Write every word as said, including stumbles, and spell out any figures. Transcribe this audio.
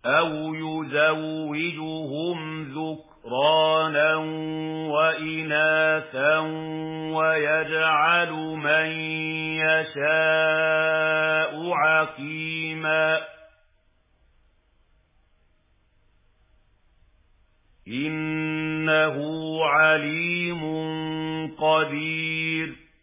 أَوْ يُزَوِّجُهُمْ ذُكْرَانًا وَإِنَاثًا وَيَجْعَلُ مَن يَشَاءُ عَقِيمًا إِنَّهُ عَلِيمٌ قَدِيرٌ